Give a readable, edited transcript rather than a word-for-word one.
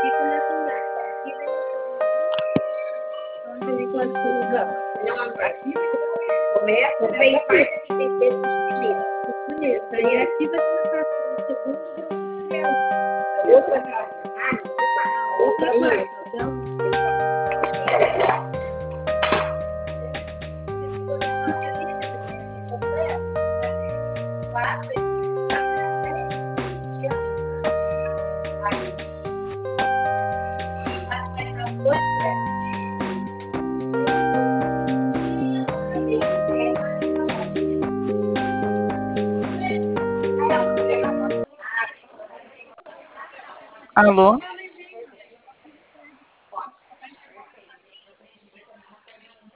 Começa bem isso, aí aqui vai começar o segundo outra Alô?